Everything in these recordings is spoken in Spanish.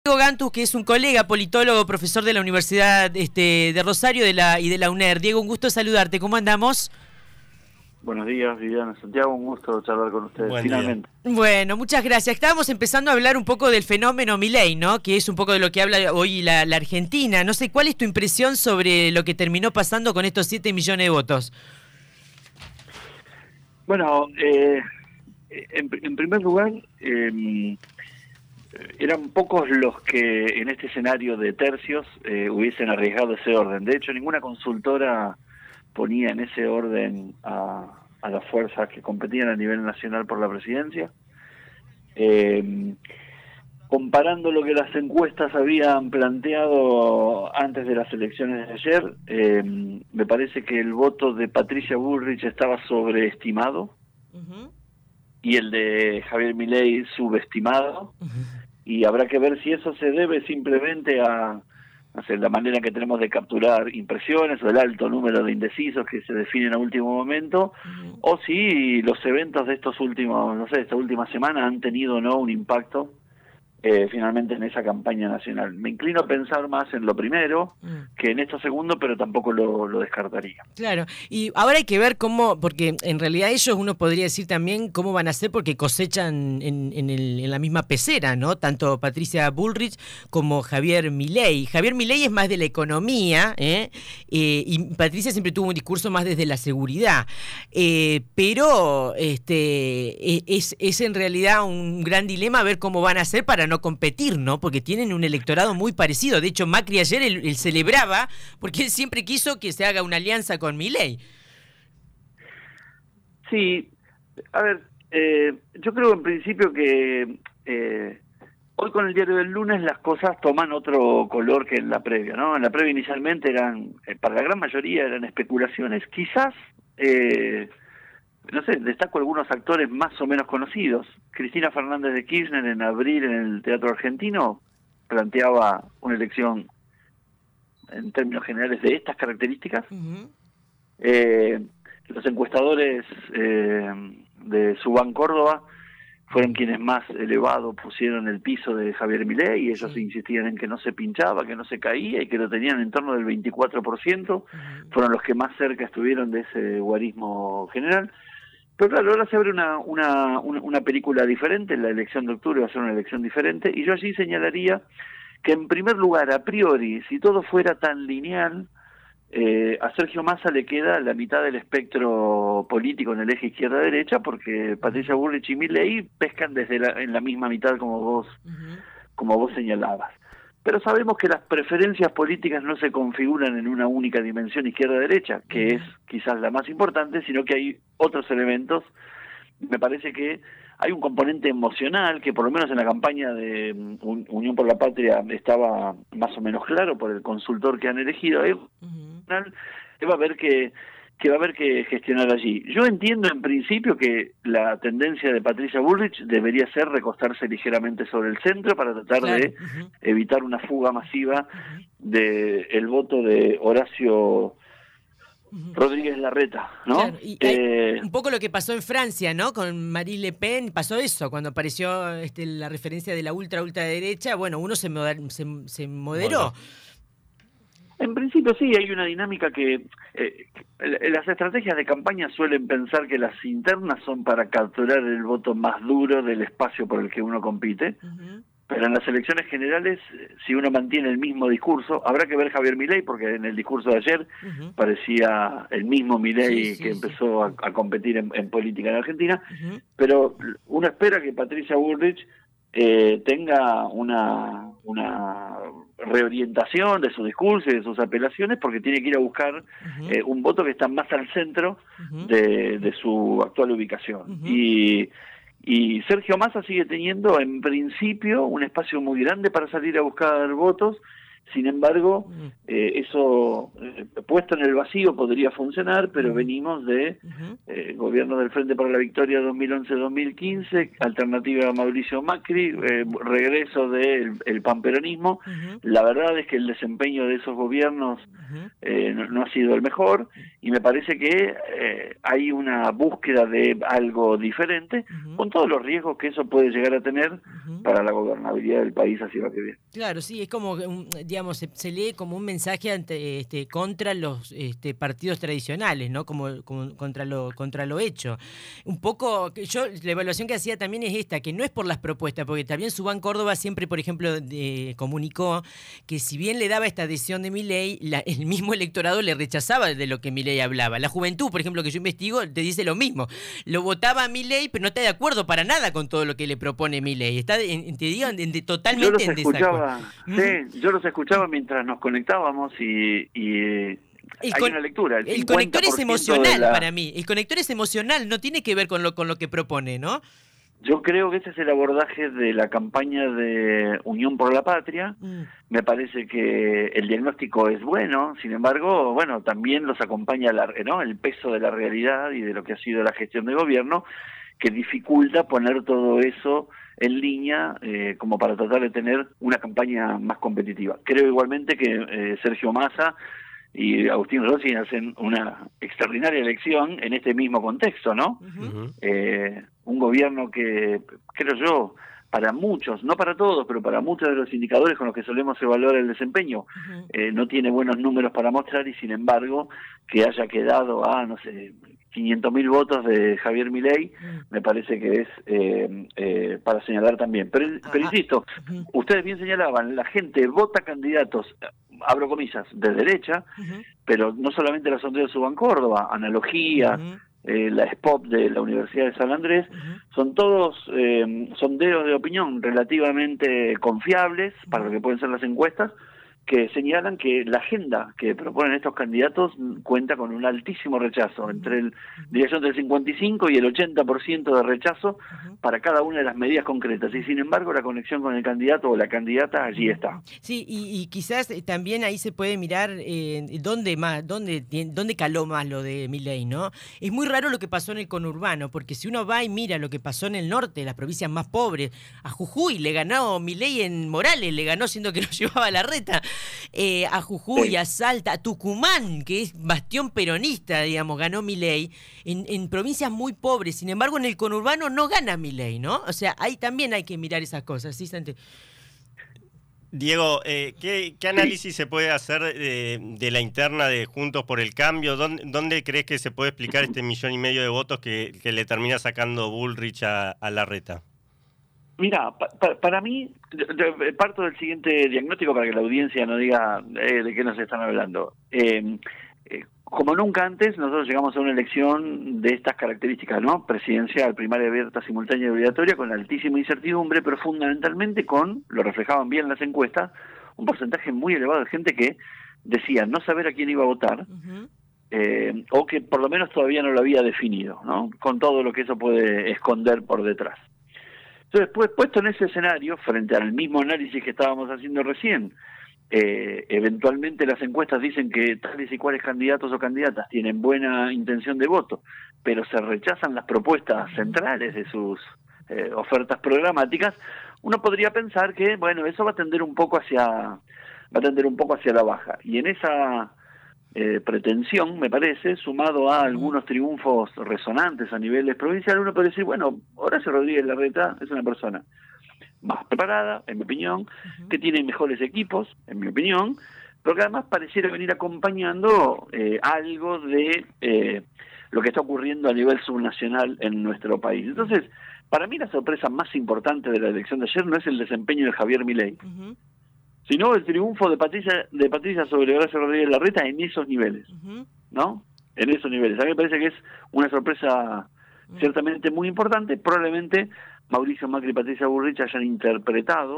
Diego Gantus, que es un colega politólogo, profesor de la Universidad de Rosario y de la UNER. Diego, un gusto saludarte. ¿Cómo andamos? Buenos días, Viviana, Santiago, un gusto charlar con ustedes, finalmente. Bueno, muchas gracias. Estábamos empezando a hablar un poco del fenómeno Milei, ¿no? Que es un poco de lo que habla hoy la Argentina. No sé, ¿cuál es tu impresión sobre lo que terminó pasando con estos 7 millones de votos? Bueno, en primer lugar, eran pocos los que en este escenario de tercios hubiesen arriesgado ese orden. De hecho, ninguna consultora ponía en ese orden a las fuerzas que competían a nivel nacional por la presidencia. Comparando lo que las encuestas habían planteado antes de las elecciones de ayer, me parece que el voto de Patricia Bullrich estaba sobreestimado y el de Javier Milei subestimado, y habrá que ver si eso se debe simplemente a la manera que tenemos de capturar impresiones o el alto número de indecisos que se definen a último momento, o si los eventos de estos últimos, no sé, esta última semana han tenido o no un impacto finalmente en esa campaña nacional. Me inclino a pensar más en lo primero que en esto segundo, pero tampoco lo descartaría. Claro, y ahora hay que ver cómo, porque en realidad ellos, uno podría decir también cómo van a hacer, porque cosechan en la misma pecera, ¿no? Tanto Patricia Bullrich como Javier Milei. Javier Milei es más de la economía, y Patricia siempre tuvo un discurso más desde la seguridad, pero es en realidad un gran dilema ver cómo van a hacer para no competir, ¿no? Porque tienen un electorado muy parecido. De hecho, Macri ayer él celebraba porque él siempre quiso que se haga una alianza con Milei. Sí, a ver, yo creo en principio que hoy con el diario del lunes las cosas toman otro color que en la previa, ¿no? En la previa inicialmente eran, para la gran mayoría eran especulaciones, quizás, no sé, destaco algunos actores más o menos conocidos. Cristina Fernández de Kirchner en abril en el Teatro Argentino planteaba una elección en términos generales de estas características. Los encuestadores de Subán Córdoba fueron quienes más elevado pusieron el piso de Javier Milei, y ellos insistían en que no se pinchaba, que no se caía y que lo tenían en torno del 24%, fueron los que más cerca estuvieron de ese guarismo general. Pero claro, ahora se abre una película diferente, la elección de octubre va a ser una elección diferente, y yo allí señalaría que en primer lugar, a priori, si todo fuera tan lineal, a Sergio Massa le queda la mitad del espectro político en el eje izquierda-derecha, porque Patricia Bullrich y Milei pescan en la misma mitad como vos señalabas. Pero sabemos que las preferencias políticas no se configuran en una única dimensión izquierda-derecha, que es quizás la más importante, sino que hay otros elementos. Me parece que hay un componente emocional que por lo menos en la campaña de Unión por la Patria estaba más o menos claro por el consultor que han elegido. Que va a haber que gestionar allí. Yo entiendo en principio que la tendencia de Patricia Bullrich debería ser recostarse ligeramente sobre el centro para tratar de evitar una fuga masiva del voto de Horacio Rodríguez Larreta, ¿no? Claro, y un poco lo que pasó en Francia, ¿no? Con Marine Le Pen, pasó eso, cuando apareció la referencia de la ultraderecha, bueno, uno se moderó. En principio sí, hay una dinámica que las estrategias de campaña suelen pensar que las internas son para capturar el voto más duro del espacio por el que uno compite, pero en las elecciones generales, si uno mantiene el mismo discurso, habrá que ver Javier Milei, porque en el discurso de ayer parecía el mismo Milei que empezó a competir en política en Argentina, pero uno espera que Patricia Bullrich tenga una reorientación de su discurso y de sus apelaciones, porque tiene que ir a buscar un voto que está más al centro de su actual ubicación. Y Sergio Massa sigue teniendo en principio un espacio muy grande para salir a buscar votos, Sin embargo, eso puesto en el vacío podría funcionar, pero venimos de gobierno del Frente para la Victoria 2011-2015, alternativa a Mauricio Macri, regreso del panperonismo. La verdad es que el desempeño de esos gobiernos no ha sido el mejor, y me parece que hay una búsqueda de algo diferente, con todos los riesgos que eso puede llegar a tener para la gobernabilidad del país así va que bien. Claro, sí, es como, digamos, se lee como un mensaje contra los partidos tradicionales, ¿no? Como contra lo hecho. Un poco, la evaluación que hacía también es esta, que no es por las propuestas, porque también Subán Córdoba siempre, por ejemplo, comunicó que si bien le daba esta adhesión de Milei, el mismo electorado le rechazaba de lo que Milei hablaba. La juventud, por ejemplo, que yo investigo, te dice lo mismo. Lo votaba a Milei, pero no está de acuerdo para nada con todo lo que le propone Milei. Está, te digo, totalmente en desacuerdo. Sí, yo los escuchaba mientras nos conectábamos y hay una lectura. El conector es emocional para mí. El conector es emocional, no tiene que ver con lo que propone, ¿no? Yo creo que ese es el abordaje de la campaña de Unión por la Patria. Me parece que el diagnóstico es bueno, sin embargo, bueno, también los acompaña el peso de la realidad y de lo que ha sido la gestión de gobierno, que dificulta poner todo eso en línea como para tratar de tener una campaña más competitiva. Creo igualmente que Sergio Massa y Agustín Rossi hacen una extraordinaria elección en este mismo contexto, ¿no? Un gobierno que, creo yo, para muchos, no para todos, pero para muchos de los indicadores con los que solemos evaluar el desempeño, no tiene buenos números para mostrar, y sin embargo, que haya quedado a, no sé, 500.000 votos de Javier Milei, me parece que es para señalar también. Pero insisto, ustedes bien señalaban, la gente vota candidatos, abro comillas, de derecha, pero no solamente la sondeo de Subán Córdoba, Analogía, la SPOP de la Universidad de San Andrés, son todos sondeos de opinión relativamente confiables para lo que pueden ser las encuestas, que señalan que la agenda que proponen estos candidatos cuenta con un altísimo rechazo, diría entre el 55 y el 80% de rechazo para cada una de las medidas concretas, y sin embargo la conexión con el candidato o la candidata allí está. Sí, y quizás también ahí se puede mirar dónde caló más lo de Milei, ¿no? Es muy raro lo que pasó en el conurbano, porque si uno va y mira lo que pasó en el norte, las provincias más pobres, a Jujuy le ganó Milei en Morales, le ganó siendo que no llevaba la reta. A Jujuy, a Salta, a Tucumán, que es bastión peronista, digamos, ganó Milei, en provincias muy pobres. Sin embargo, en el conurbano no gana Milei, ¿no? O sea, ahí también hay que mirar esas cosas, ¿sí, Santi? Diego, ¿qué análisis se puede hacer de la interna de Juntos por el Cambio? ¿Dónde crees que se puede explicar este 1,5 millones de votos que le termina sacando Bullrich a Larreta? Mira, para mí, parto del siguiente diagnóstico para que la audiencia no diga de qué nos están hablando. Como nunca antes, nosotros llegamos a una elección de estas características, ¿no? Presidencial, primaria abierta, simultánea y obligatoria, con altísima incertidumbre, pero fundamentalmente lo reflejaban bien las encuestas, un porcentaje muy elevado de gente que decía no saber a quién iba a votar, o que por lo menos todavía no lo había definido, ¿no? Con todo lo que eso puede esconder por detrás. Entonces, pues, puesto en ese escenario, frente al mismo análisis que estábamos haciendo recién, eventualmente las encuestas dicen que tales y cuales candidatos o candidatas tienen buena intención de voto, pero se rechazan las propuestas centrales de sus ofertas programáticas, uno podría pensar que, bueno, eso va a tender un poco hacia la baja. Y en esa pretensión, me parece, sumado a algunos triunfos resonantes a niveles provinciales, uno puede decir, bueno, Horacio Rodríguez Larreta es una persona más preparada, en mi opinión, que tiene mejores equipos, en mi opinión, pero que además pareciera venir acompañando algo de lo que está ocurriendo a nivel subnacional en nuestro país. Entonces, para mí la sorpresa más importante de la elección de ayer no es el desempeño de Javier Milei, sino el triunfo de Patricia sobre Horacio Rodríguez Larreta en esos niveles, ¿no? En esos niveles. A mí me parece que es una sorpresa ciertamente muy importante. Probablemente Mauricio Macri y Patricia Bullrich hayan interpretado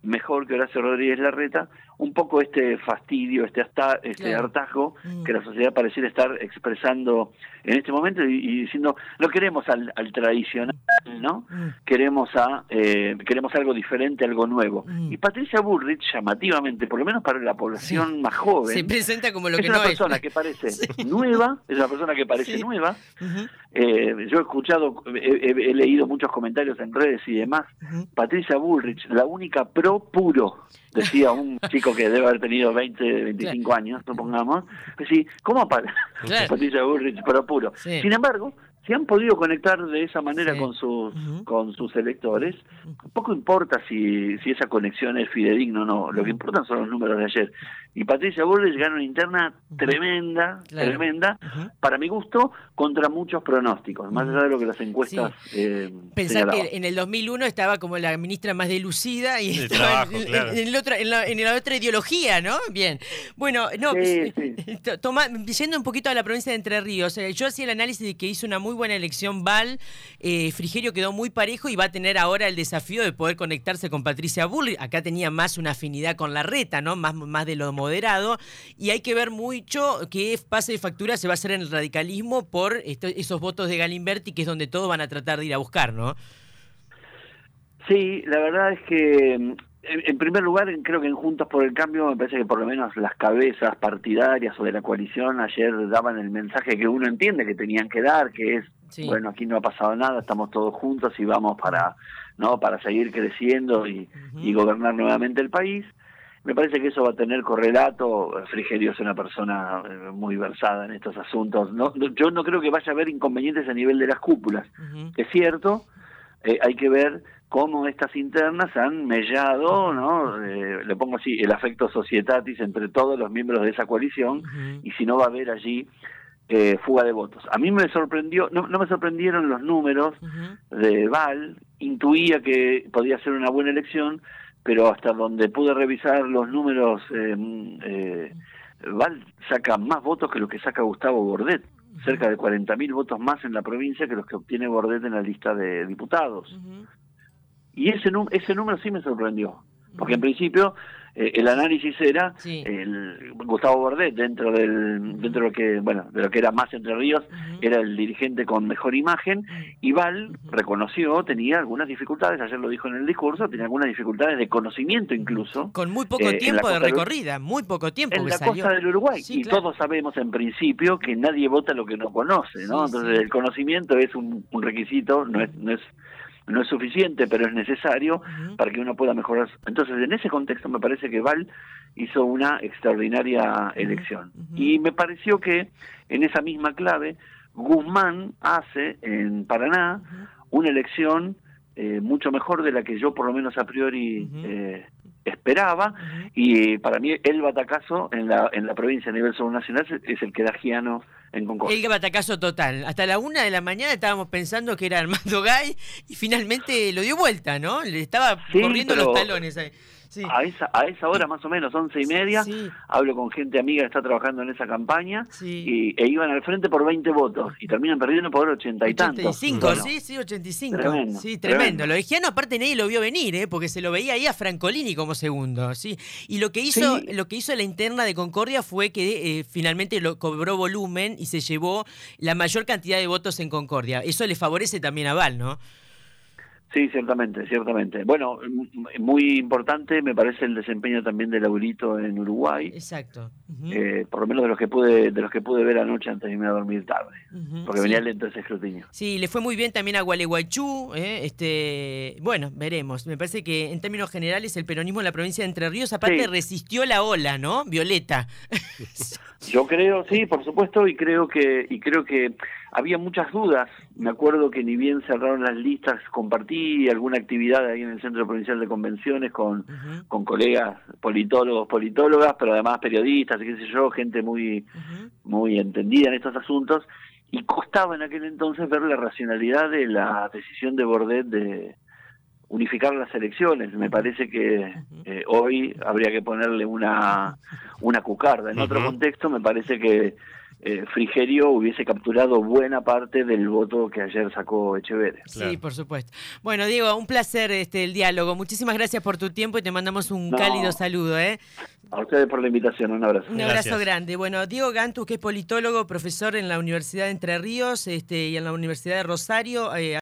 mejor que Horacio Rodríguez Larreta, un poco este fastidio, este Claro. hartazgo que la sociedad pareciera estar expresando en este momento y diciendo, no queremos al tradicional, ¿no? Queremos algo diferente, algo nuevo. Y Patricia Bullrich, llamativamente, por lo menos para la población más joven, Se presenta como lo es que una no persona es. que parece nueva, es una persona que parece Sí. nueva. Ujú, Yo he escuchado, he leído muchos comentarios en redes y demás. ujú. Patricia Bullrich, la única pro puro, decía un chico que debe haber tenido 20, 25 años, supongamos. Pues sí, ¿cómo Claro. Patricia Bullrich pro puro? Sí. Sin embargo, si han podido conectar de esa manera Sí. Ujú. con sus electores, poco importa si esa conexión es fidedigna o no, lo que importan son los números de ayer. Y Patricia Bullrich gana una interna tremenda, Claro. tremenda, Ujú. para mi gusto, contra muchos pronósticos, más allá de lo que las encuestas Pensar señalaban. que en el 2001 estaba como la ministra más delucida y De estaba trabajo, claro. en la otra ideología, ¿no? Bien. Bueno, no, Sí, yendo un poquito a la provincia de Entre Ríos, yo hacía el análisis de que hizo una muy buena elección Val, Frigerio quedó muy parejo y va a tener ahora el desafío de poder conectarse con Patricia Bullrich. Acá tenía más una afinidad con Larreta, ¿no? Más de lo moderado, y hay que ver mucho qué pase de factura se va a hacer en el radicalismo por esos votos de Galimberti, que es donde todos van a tratar de ir a buscar, ¿no? Sí, la verdad es que, en primer lugar, creo que en Juntos por el Cambio, me parece que por lo menos las cabezas partidarias o de la coalición ayer daban el mensaje que uno entiende que tenían que dar, que es, Sí. bueno, aquí no ha pasado nada, estamos todos juntos y vamos para seguir creciendo y gobernar nuevamente el país. Me parece que eso va a tener correlato. Frigerio es una persona muy versada en estos asuntos. Yo no creo que vaya a haber inconvenientes a nivel de las cúpulas. Es cierto, hay que ver cómo estas internas han mellado, ¿no? Le pongo así, el afecto societatis entre todos los miembros de esa coalición, y si no va a haber allí fuga de votos. A mí me sorprendió, no me sorprendieron los números de Val, intuía que podía ser una buena elección, pero hasta donde pude revisar los números, Val saca más votos que los que saca Gustavo Bordet, cerca de 40.000 votos más en la provincia que los que obtiene Bordet en la lista de diputados. Y ese número sí me sorprendió, porque en principio el análisis era Gustavo Bordet dentro de lo que era más Entre Ríos, era el dirigente con mejor imagen, y Val reconoció, tenía algunas dificultades, ayer lo dijo en el discurso, tenía algunas dificultades de conocimiento incluso. Con muy poco tiempo de recorrida, muy poco tiempo en que la salió. costa del Uruguay, Sí, y claro. todos sabemos en principio que nadie vota lo que no conoce, ¿no? Sí, Entonces sí. el conocimiento es un requisito, no es suficiente, pero es necesario para que uno pueda mejorar. Entonces, en ese contexto me parece que Val hizo una extraordinaria elección. Y me pareció que en esa misma clave Guzmán hace en Paraná una elección mucho mejor de la que yo por lo menos a priori esperaba, y para mí el batacazo en la provincia a nivel subnacional es el que da Giano en Concordia. El batacazo total. Hasta la 1 de la mañana estábamos pensando que era Armando Gay y finalmente lo dio vuelta, ¿no? Le estaba corriendo pero los talones ahí. Sí. A esa hora más o menos, 11:30, Sí. hablo con gente amiga que está trabajando en esa campaña, Sí. e iban al frente por 20 votos y terminan perdiendo por 80 y tantos. 85, Bueno, sí, 85. Tremendo, Sí, tremendo. tremendo. Lo de Giano aparte nadie lo vio venir, porque se lo veía ahí a Francolini como segundo, sí. Y lo que hizo la interna de Concordia fue que finalmente lo cobró volumen y se llevó la mayor cantidad de votos en Concordia. Eso le favorece también a Val, ¿no? Sí, ciertamente, ciertamente. Bueno, muy importante me parece el desempeño también de Laurito en Uruguay. Exacto. Por lo menos de los que pude ver anoche antes de irme a dormir tarde, porque venía lento ese escrutinio. Sí, le fue muy bien también a Gualeguaychú, bueno, veremos. Me parece que en términos generales el peronismo en la provincia de Entre Ríos aparte resistió la ola, ¿no? Violeta. Yo creo, sí, por supuesto, y creo que había muchas dudas. Me acuerdo que ni bien cerraron las listas, compartí alguna actividad ahí en el Centro Provincial de Convenciones con colegas politólogos, politólogas, pero además periodistas, y qué sé yo, gente muy entendida en estos asuntos, y costaba en aquel entonces ver la racionalidad de la decisión de Bordet de unificar las elecciones. Me parece que hoy habría que ponerle una cucarda. En otro contexto me parece que Frigerio hubiese capturado buena parte del voto que ayer sacó Echeverría. Claro. Sí, por supuesto. Bueno, Diego, un placer el diálogo. Muchísimas gracias por tu tiempo y te mandamos un cálido saludo. A ustedes por la invitación, un abrazo. Un abrazo grande. Bueno, Diego Gantuz, que es politólogo, profesor en la Universidad de Entre Ríos y en la Universidad de Rosario.